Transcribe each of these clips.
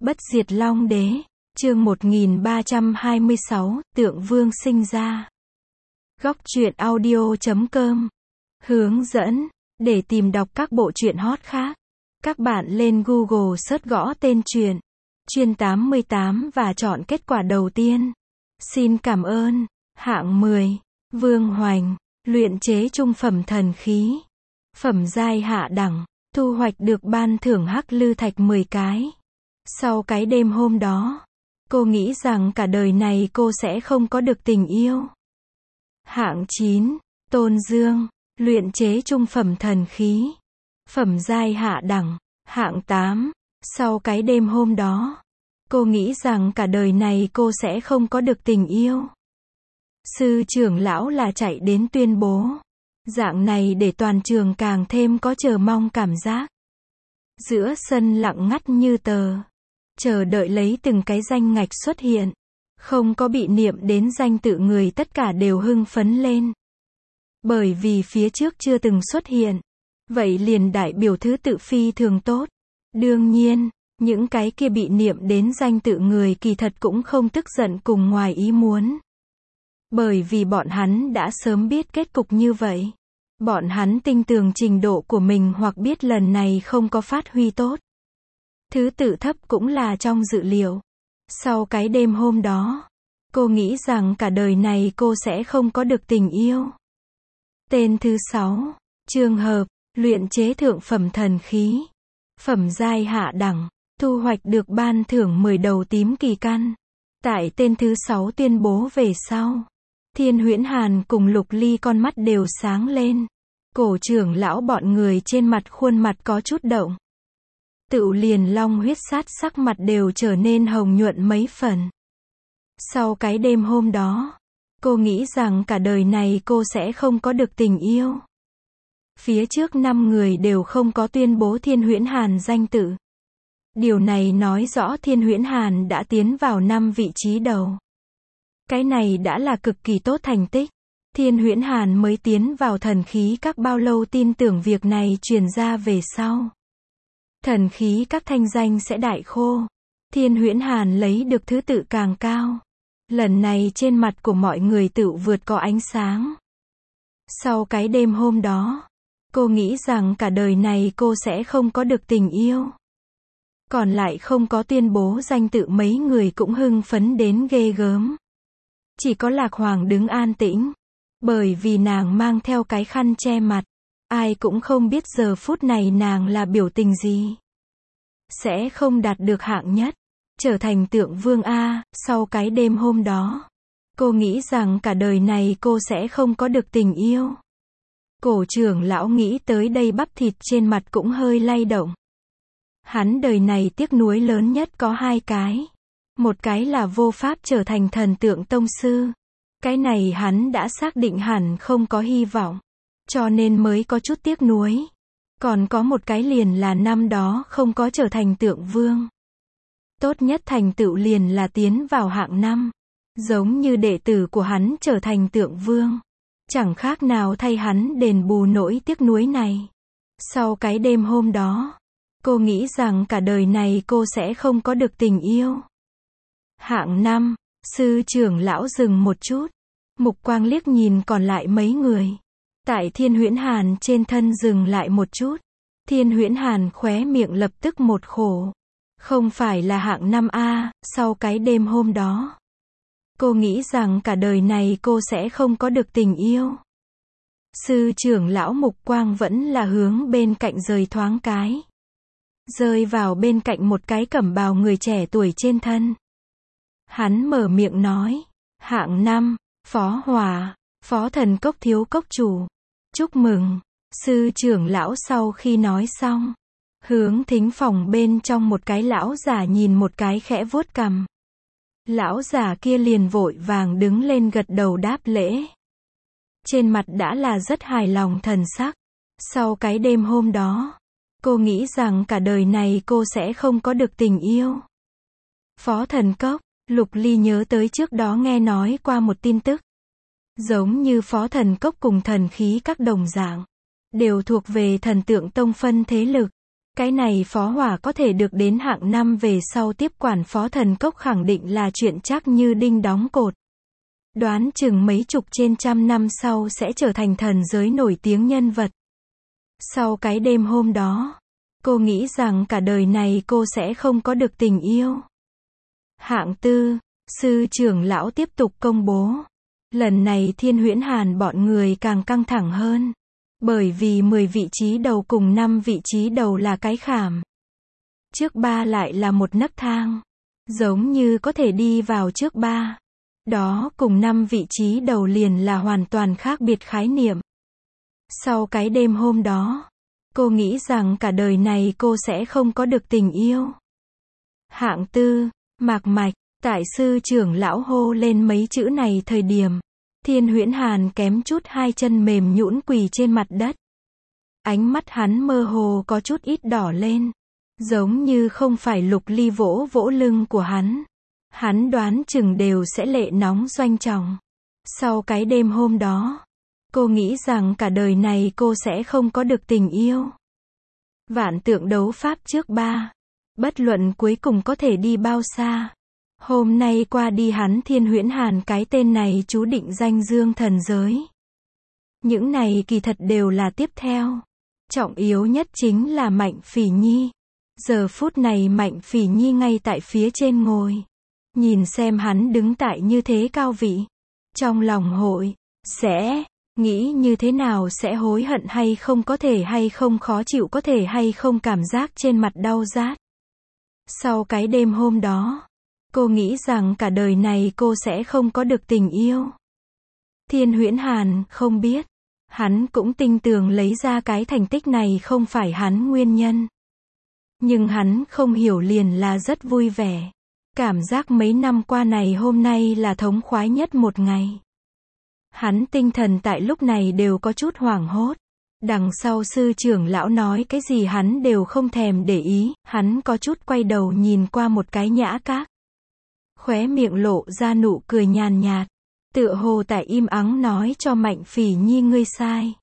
Bất diệt Long Đế, chương 1326, Tượng Vương sinh ra. Góc truyện audio.com. Hướng dẫn, để tìm đọc các bộ truyện hot khác, các bạn lên Google search gõ tên truyện, Chuyên 88 và chọn kết quả đầu tiên. Xin cảm ơn. Hạng 10, Vương Hoành, luyện chế trung phẩm thần khí. Phẩm giai hạ đẳng, thu hoạch được ban thưởng hắc lư thạch 10 cái. Sau cái đêm hôm đó, cô nghĩ rằng cả đời này cô sẽ không có được tình yêu. Hạng 9, Tôn Dương, luyện chế trung phẩm thần khí. Phẩm giai hạ đẳng. Hạng 8, sau cái đêm hôm đó, cô nghĩ rằng cả đời này cô sẽ không có được tình yêu. Sư trưởng lão là chạy đến tuyên bố. Dạng này để toàn trường càng thêm có chờ mong cảm giác. Giữa sân lặng ngắt như tờ, chờ đợi lấy từng cái danh ngạch xuất hiện. Không có bị niệm đến danh tự người, tất cả đều hưng phấn lên. Bởi vì phía trước chưa từng xuất hiện. Vậy liền đại biểu thứ tự phi thường tốt. Đương nhiên, những cái kia bị niệm đến danh tự người kỳ thật cũng không tức giận cùng ngoài ý muốn. Bởi vì bọn hắn đã sớm biết kết cục như vậy. Bọn hắn tin tưởng trình độ của mình hoặc biết lần này không có phát huy tốt. Thứ tự thấp cũng là trong dự liệu. Sau cái đêm hôm đó, cô nghĩ rằng cả đời này cô sẽ không có được tình yêu. Tên thứ 6, trường hợp, luyện chế thượng phẩm thần khí. Phẩm giai hạ đẳng, thu hoạch được ban thưởng 10 đầu tím kỳ căn. Tại tên thứ 6 tuyên bố về sau, Thiên Huyễn Hàn cùng Lục Ly con mắt đều sáng lên. Cổ trưởng lão bọn người trên mặt khuôn mặt có chút động. Tựu liền long huyết sát sắc mặt đều trở nên hồng nhuận mấy phần. Sau cái đêm hôm đó, cô nghĩ rằng cả đời này cô sẽ không có được tình yêu. Phía trước 5 người đều không có tuyên bố Thiên Huyễn Hàn danh tự. Điều này nói rõ Thiên Huyễn Hàn đã tiến vào 5 vị trí đầu. Cái này đã là cực kỳ tốt thành tích. Thiên Huyễn Hàn mới tiến vào thần khí các bao lâu, tin tưởng việc này truyền ra về sau. Thần khí các thanh danh sẽ đại khô. Thiên Huyễn Hàn lấy được thứ tự càng cao. Lần này trên mặt của mọi người tự vượt có ánh sáng. Sau cái đêm hôm đó, cô nghĩ rằng cả đời này cô sẽ không có được tình yêu. Còn lại không có tuyên bố danh tự mấy người cũng hưng phấn đến ghê gớm. Chỉ có Lạc Hoàng đứng an tĩnh. Bởi vì nàng mang theo cái khăn che mặt. Ai cũng không biết giờ phút này nàng là biểu tình gì. Sẽ không đạt được hạng nhất. Trở thành tượng vương A. Sau cái đêm hôm đó, cô nghĩ rằng cả đời này cô sẽ không có được tình yêu. Cổ trưởng lão nghĩ tới đây bắp thịt trên mặt cũng hơi lay động. Hắn đời này tiếc nuối lớn nhất có 2 cái. Một cái là vô pháp trở thành thần tượng tông sư. Cái này hắn đã xác định hẳn không có hy vọng. Cho nên mới có chút tiếc nuối. Còn có một cái liền là năm đó không có trở thành tượng vương. Tốt nhất thành tựu liền là tiến vào hạng 5. Giống như đệ tử của hắn trở thành tượng vương. Chẳng khác nào thay hắn đền bù nỗi tiếc nuối này. Sau cái đêm hôm đó, cô nghĩ rằng cả đời này cô sẽ không có được tình yêu. Hạng 5, sư trưởng lão dừng một chút. Mục quang liếc nhìn còn lại mấy người. Tại Thiên Huyễn Hàn trên thân dừng lại một chút. Thiên Huyễn Hàn khóe miệng lập tức một khổ. Không phải là hạng 5 A, sau cái đêm hôm đó. Cô nghĩ rằng cả đời này cô sẽ không có được tình yêu. Sư trưởng lão mục quang vẫn là hướng bên cạnh rời thoáng cái. Rơi vào bên cạnh một cái cẩm bào người trẻ tuổi trên thân. Hắn mở miệng nói. Hạng 5, Phó Hòa, Phó Thần Cốc thiếu cốc chủ. Chúc mừng. Sư trưởng lão sau khi nói xong, hướng thính phòng bên trong một cái lão giả nhìn một cái khẽ vuốt cằm. Lão giả kia liền vội vàng đứng lên gật đầu đáp lễ. Trên mặt đã là rất hài lòng thần sắc. Sau cái đêm hôm đó, cô nghĩ rằng cả đời này cô sẽ không có được tình yêu. Phó Thần Cốc, Lục Ly nhớ tới trước đó nghe nói qua một tin tức. Giống như Phó Thần Cốc cùng thần khí các đồng dạng, đều thuộc về thần tượng tông phân thế lực. Cái này phó hỏa có thể được đến hạng 5 về sau tiếp quản phó thần cốc khẳng định là chuyện chắc như đinh đóng cột. Đoán chừng mấy chục trên trăm năm sau sẽ trở thành thần giới nổi tiếng nhân vật. Sau cái đêm hôm đó, cô nghĩ rằng cả đời này cô sẽ không có được tình yêu. Hạng tư, sư trưởng lão tiếp tục công bố. Lần này Thiên Huyễn Hàn bọn người càng căng thẳng hơn. Bởi vì 10 vị trí đầu cùng 5 vị trí đầu là cái khảm. Trước 3 lại là một nấc thang. Giống như có thể đi vào trước 3. Đó cùng 5 vị trí đầu liền là hoàn toàn khác biệt khái niệm. Sau cái đêm hôm đó, cô nghĩ rằng cả đời này cô sẽ không có được tình yêu. Hạng tư, Mạc Mạch, tại sư trưởng lão hô lên mấy chữ này thời điểm, Thiên Huyễn Hàn kém chút hai chân mềm nhũn quỳ trên mặt đất. Ánh mắt hắn mơ hồ có chút ít đỏ lên, giống như không phải Lục Ly vỗ vỗ lưng của hắn. Hắn đoán chừng đều sẽ lệ nóng doanh trọng. Sau cái đêm hôm đó, cô nghĩ rằng cả đời này cô sẽ không có được tình yêu. Vạn tượng đấu pháp trước 3. Bất luận cuối cùng có thể đi bao xa. Hôm nay qua đi hắn Thiên Huyễn Hàn cái tên này chú định danh dương thần giới. Những này kỳ thật đều là tiếp theo. Trọng yếu nhất chính là Mạnh Phỉ Nhi. Giờ phút này Mạnh Phỉ Nhi ngay tại phía trên ngồi. Nhìn xem hắn đứng tại như thế cao vị. Trong lòng hội, sẽ, nghĩ như thế nào sẽ hối hận hay không có thể hay không khó chịu có thể hay không cảm giác trên mặt đau rát. Sau cái đêm hôm đó, cô nghĩ rằng cả đời này cô sẽ không có được tình yêu. Thiên Huyễn Hàn không biết. Hắn cũng tin tưởng lấy ra cái thành tích này không phải hắn nguyên nhân. Nhưng hắn không hiểu liền là rất vui vẻ. Cảm giác mấy năm qua này hôm nay là thống khoái nhất một ngày. Hắn tinh thần tại lúc này đều có chút hoảng hốt. Đằng sau sư trưởng lão nói cái gì hắn đều không thèm để ý, hắn có chút quay đầu nhìn qua một cái Nhã Các. Khóe miệng lộ ra nụ cười nhàn nhạt, tựa hồ tại im ắng nói cho Mạnh Phỉ Nhi ngươi sai.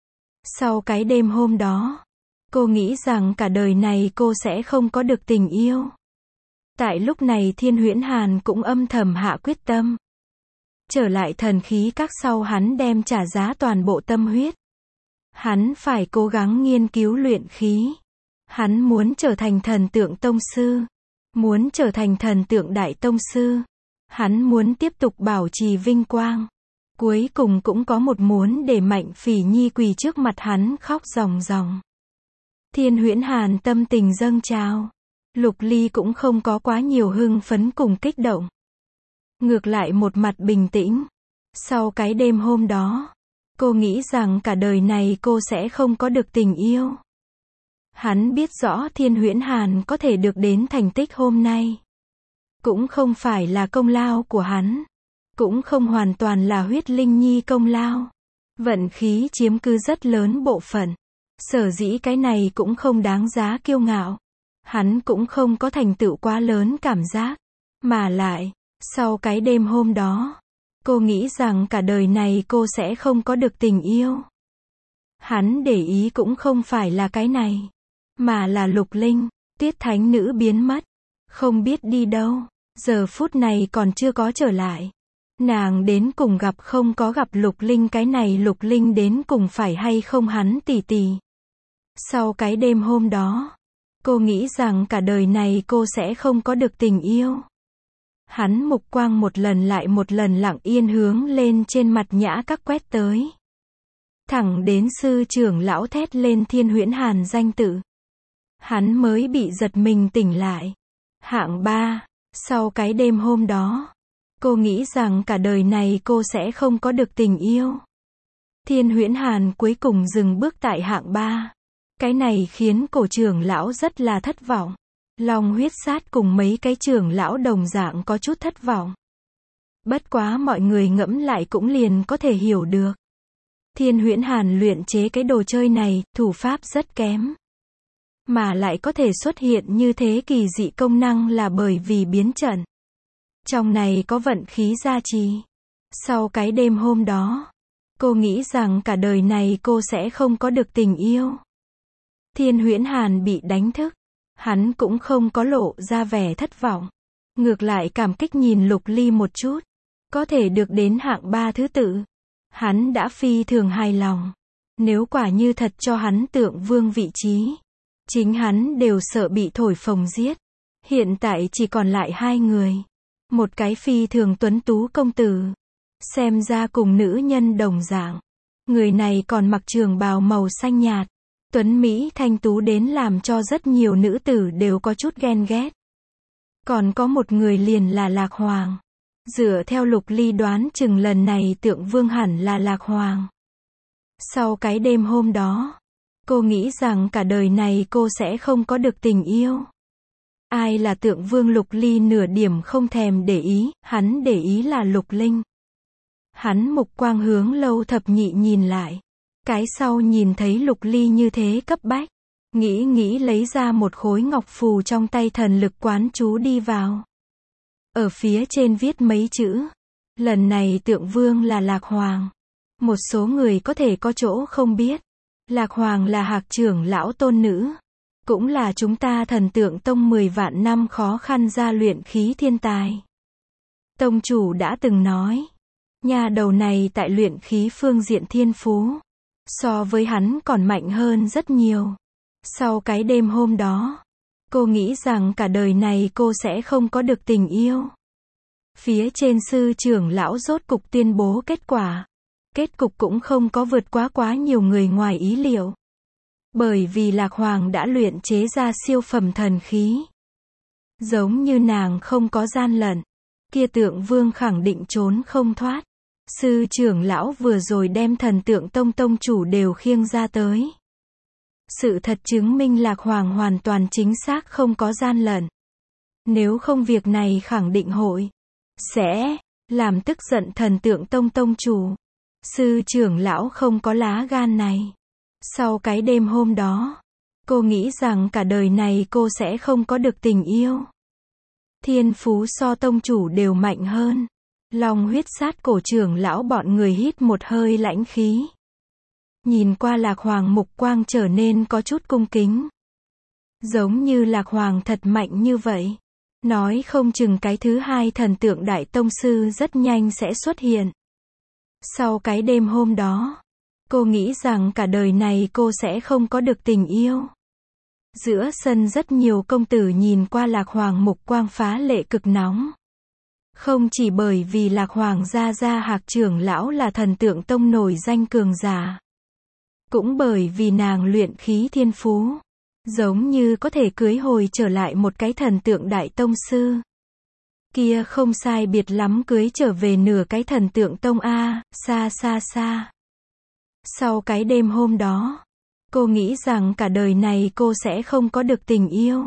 Sau cái đêm hôm đó, cô nghĩ rằng cả đời này cô sẽ không có được tình yêu. Tại lúc này Thiên Huyễn Hàn cũng âm thầm hạ quyết tâm. Trở lại thần khí các sau hắn đem trả giá toàn bộ tâm huyết. Hắn phải cố gắng nghiên cứu luyện khí. Hắn muốn trở thành thần tượng tông sư. Muốn trở thành thần tượng đại tông sư. Hắn muốn tiếp tục bảo trì vinh quang. Cuối cùng cũng có một muốn để Mạnh Phỉ Nhi quỳ trước mặt hắn khóc ròng ròng. Thiên Huyễn Hàn tâm tình dâng trào. Lục Ly cũng không có quá nhiều hưng phấn cùng kích động. Ngược lại một mặt bình tĩnh. Sau cái đêm hôm đó, cô nghĩ rằng cả đời này cô sẽ không có được tình yêu. Hắn biết rõ Thiên Huyễn Hàn có thể được đến thành tích hôm nay. Cũng không phải là công lao của hắn. Cũng không hoàn toàn là Huyết Linh Nhi công lao. Vận khí chiếm cứ rất lớn bộ phận. Sở dĩ cái này cũng không đáng giá kiêu ngạo. Hắn cũng không có thành tựu quá lớn cảm giác. Mà lại, sau cái đêm hôm đó, cô nghĩ rằng cả đời này cô sẽ không có được tình yêu. Hắn để ý cũng không phải là cái này, mà là Lục Linh. Tuyết Thánh Nữ biến mất, không biết đi đâu, giờ phút này còn chưa có trở lại. Nàng đến cùng gặp không có gặp Lục Linh, cái này Lục Linh đến cùng phải hay không hắn tỷ tỷ. Sau cái đêm hôm đó, cô nghĩ rằng cả đời này cô sẽ không có được tình yêu. Hắn mục quang một lần lại một lần lặng yên hướng lên trên mặt Nhã Các quét tới. Thẳng đến sư trưởng lão thét lên Thiên Huyễn Hàn danh tự. Hắn mới bị giật mình tỉnh lại. Hạng 3, sau cái đêm hôm đó, cô nghĩ rằng cả đời này cô sẽ không có được tình yêu. Thiên Huyễn Hàn cuối cùng dừng bước tại hạng 3. Cái này khiến cổ trưởng lão rất là thất vọng. Long Huyết Sát cùng mấy cái trưởng lão đồng dạng có chút thất vọng. Bất quá mọi người ngẫm lại cũng liền có thể hiểu được. Thiên Huyễn Hàn luyện chế cái đồ chơi này, thủ pháp rất kém. Mà lại có thể xuất hiện như thế kỳ dị công năng là bởi vì biến trận. Trong này có vận khí gia trì. Sau cái đêm hôm đó, cô nghĩ rằng cả đời này cô sẽ không có được tình yêu. Thiên Huyễn Hàn bị đánh thức. Hắn cũng không có lộ ra vẻ thất vọng. Ngược lại cảm kích nhìn Lục Ly một chút. Có thể được đến hạng 3 thứ tự. Hắn đã phi thường hài lòng. Nếu quả như thật cho hắn Tượng Vương vị trí, chính hắn đều sợ bị thổi phồng giết. Hiện tại chỉ còn lại 2 người. Một cái phi thường tuấn tú công tử. Xem ra cùng nữ nhân đồng dạng. Người này còn mặc trường bào màu xanh nhạt. Tuấn Mỹ thanh tú đến làm cho rất nhiều nữ tử đều có chút ghen ghét. Còn có một người liền là Lạc Hoàng. Dựa theo Lục Ly đoán chừng lần này Tượng Vương hẳn là Lạc Hoàng. Sau cái đêm hôm đó, cô nghĩ rằng cả đời này cô sẽ không có được tình yêu. Ai là Tượng Vương? Lục Ly nửa điểm không thèm để ý, hắn để ý là Lục Linh. Hắn mục quang hướng Lâu Thập Nhị nhìn lại. Cái sau nhìn thấy Lục Ly như thế cấp bách. Nghĩ lấy ra một khối ngọc phù trong tay thần lực quán chú đi vào. Ở phía trên viết mấy chữ. Lần này Tượng Vương là Lạc Hoàng. Một số người có thể có chỗ không biết. Lạc Hoàng là Hạc trưởng lão tôn nữ. Cũng là chúng ta Thần Tượng Tông 10 vạn năm khó khăn ra luyện khí thiên tài. Tông chủ đã từng nói. Nhà đầu này tại luyện khí phương diện thiên phú. So với hắn còn mạnh hơn rất nhiều. Sau cái đêm hôm đó, cô nghĩ rằng cả đời này cô sẽ không có được tình yêu. Phía trên sư trưởng lão rốt cục tuyên bố kết quả. Kết cục cũng không có vượt quá nhiều người ngoài ý liệu. Bởi vì Lạc Hoàng đã luyện chế ra siêu phẩm thần khí. Giống như nàng không có gian lận. Kia Tượng Vương khẳng định trốn không thoát. Sư trưởng lão vừa rồi đem Thần Tượng Tông tông chủ đều khiêng ra tới. Sự thật chứng minh Lạc Hoàng hoàn toàn chính xác không có gian lận. Nếu không việc này khẳng định hội sẽ làm tức giận Thần Tượng Tông tông chủ. Sư trưởng lão không có lá gan này. Sau cái đêm hôm đó, cô nghĩ rằng cả đời này cô sẽ không có được tình yêu. Thiên phú so tông chủ đều mạnh hơn. Long huyết sát cổ trưởng lão bọn người hít một hơi lãnh khí. Nhìn qua Lạc Hoàng mục quang trở nên có chút cung kính. Giống như Lạc Hoàng thật mạnh như vậy. Nói không chừng cái thứ 2 Thần Tượng Đại Tông Sư rất nhanh sẽ xuất hiện. Sau cái đêm hôm đó, cô nghĩ rằng cả đời này cô sẽ không có được tình yêu. Giữa sân rất nhiều công tử nhìn qua Lạc Hoàng mục quang phá lệ cực nóng. Không chỉ bởi vì Lạc Hoàng gia Hạc trưởng lão là Thần Tượng Tông nổi danh cường giả. Cũng bởi vì nàng luyện khí thiên phú. Giống như có thể cưới hồi trở lại một cái Thần Tượng Đại Tông Sư. Kia không sai biệt lắm cưới trở về nửa cái Thần Tượng Tông A, xa. Sau cái đêm hôm đó, cô nghĩ rằng cả đời này cô sẽ không có được tình yêu.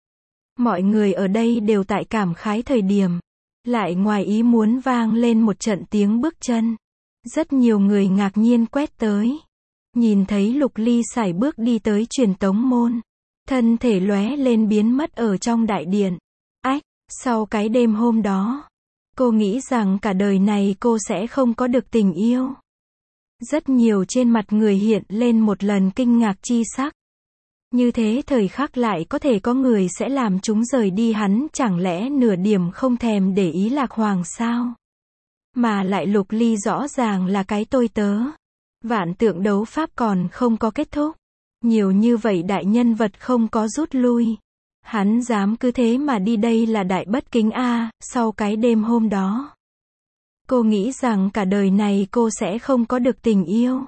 Mọi người ở đây đều tại cảm khái thời điểm. Lại ngoài ý muốn vang lên một trận tiếng bước chân. Rất nhiều người ngạc nhiên quét tới. Nhìn thấy Lục Ly sải bước đi tới truyền tống môn. Thân thể lóe lên biến mất ở trong đại điện. Ách, sau cái đêm hôm đó, cô nghĩ rằng cả đời này cô sẽ không có được tình yêu. Rất nhiều trên mặt người hiện lên một lần kinh ngạc chi sắc. Như thế thời khắc lại có thể có người sẽ làm chúng rời đi, hắn chẳng lẽ nửa điểm không thèm để ý Lạc Hoàng sao? Mà lại Lục Ly rõ ràng là cái tôi tớ. Vạn tượng đấu pháp còn không có kết thúc. Nhiều như vậy đại nhân vật không có rút lui. Hắn dám cứ thế mà đi, đây là đại bất kính a. Sau cái đêm hôm đó, cô nghĩ rằng cả đời này cô sẽ không có được tình yêu.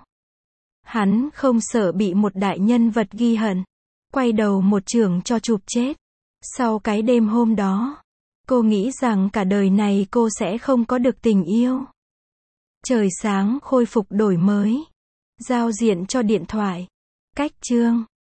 Hắn không sợ bị một đại nhân vật ghi hận. Quay đầu một chưởng cho chụp chết. Sau cái đêm hôm đó, cô nghĩ rằng cả đời này cô sẽ không có được tình yêu. Trời sáng khôi phục đổi mới. Giao diện cho điện thoại. Cách chương